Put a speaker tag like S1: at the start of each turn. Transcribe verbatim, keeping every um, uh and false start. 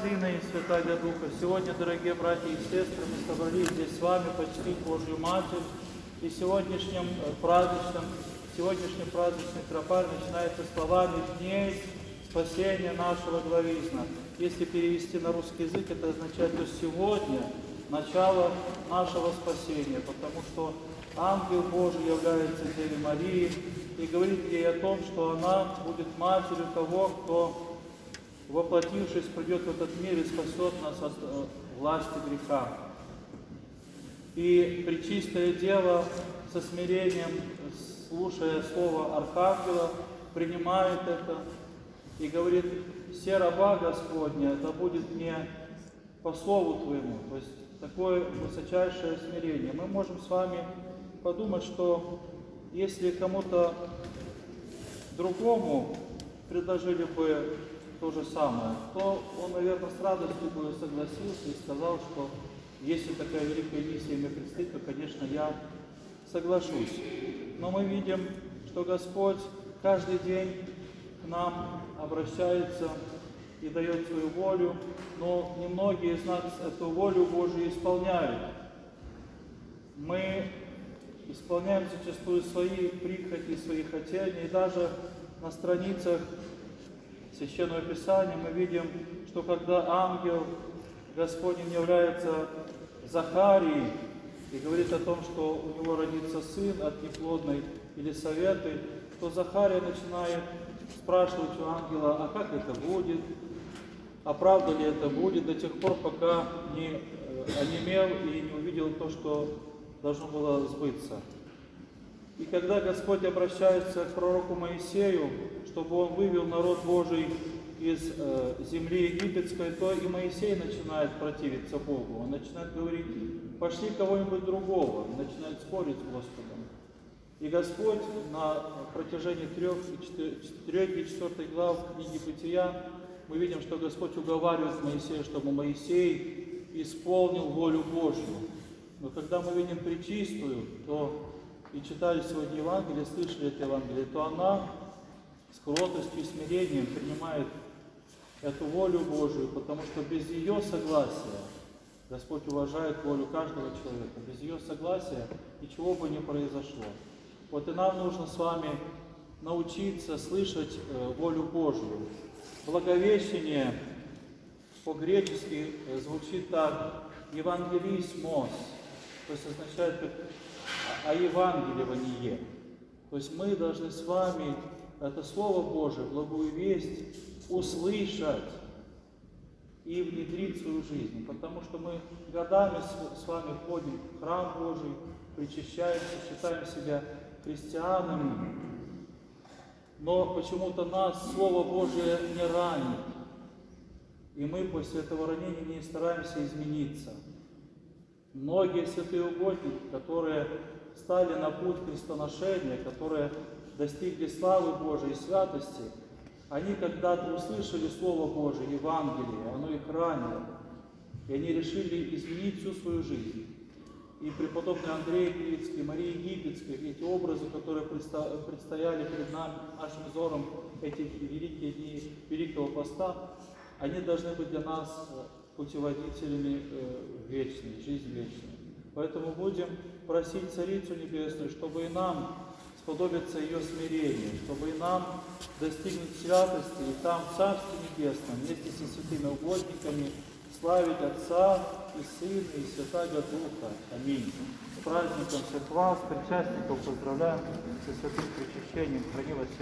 S1: Сына и Святаго Духа. Сегодня, дорогие братья и сестры, мы собрались здесь с вами почтить Божью Матерь. И сегодняшним праздничным, сегодняшний праздничный тропарь начинается словами «Дней спасения нашего главизна». Если перевести на русский язык, это означает, что сегодня начало нашего спасения, потому что ангел Божий является Деве Марии и говорит ей о том, что она будет матерью того, кто, воплотившись, придет в этот мир и спасет нас от власти греха. И Пречистая Дева со смирением, слушая слово Архангела, принимает это и говорит: «Се раба Господня, это будет мне по слову Твоему». То есть такое высочайшее смирение. Мы можем с вами подумать, что если кому-то другому предложили бы то же самое, то он, наверное, с радостью бы согласился и сказал, что если такая великая миссия мне предстоит, то, конечно, я соглашусь. Но мы видим, что Господь каждый день к нам обращается и дает свою волю, но немногие из нас эту волю Божию исполняют. Мы исполняем зачастую свои прихоти, свои хотения, и даже на страницах Священного Писания мы видим, что когда ангел Господень является Захарии и говорит о том, что у него родится сын от неплодной Елисаветы, то Захария начинает спрашивать у ангела: а как это будет, а правда ли это будет, до тех пор, пока не онемел и не увидел то, что должно было сбыться. И когда Господь обращается к пророку Моисею, чтобы он вывел народ Божий из э, земли египетской, то и Моисей начинает противиться Богу. Он начинает говорить: пошли кого-нибудь другого, он начинает спорить с Господом. И Господь на протяжении трех и, трех и четвертой глав книги Бытия мы видим, что Господь уговаривает Моисея, чтобы Моисей исполнил волю Божью. Но когда мы видим Пречистую, то и читали сегодня Евангелие, слышали это Евангелие, то она с кротостью и смирением принимает эту волю Божию, потому что без ее согласия, Господь уважает волю каждого человека, без ее согласия ничего бы не произошло. Вот и нам нужно с вами научиться слышать э, волю Божию. Благовещение по-гречески э, звучит так: «евангелисмос», то есть означает как «о евангеливании». То есть мы должны с вами это Слово Божие, благую весть, услышать и внедрить в свою жизнь. Потому что мы годами с вами ходим в храм Божий, причащаемся, считаем себя христианами, но почему-то нас Слово Божие не ранит. И мы после этого ранения не стараемся измениться. Многие святые угодники, которые стали на путь крестоношения, которые достигли славы Божией и святости, они когда-то услышали Слово Божие, Евангелие, оно их ранило, и они решили изменить всю свою жизнь. И преподобный Андрей Киевский, Мария Египетская, эти образы, которые предстояли перед нами, нашим взором, эти великие дни Великого Поста, они должны быть для нас путеводителями в вечной, жизнь вечную. Поэтому будем просить Царицу Небесную, чтобы и нам сподобиться ее смирения, чтобы и нам достигнуть святости, и там в Царстве Небесном вместе со святыми угодниками славить Отца и Сына и Святаго Духа. Аминь. С праздником всех вас, причастников, поздравляем со святым причащением. Храни вас.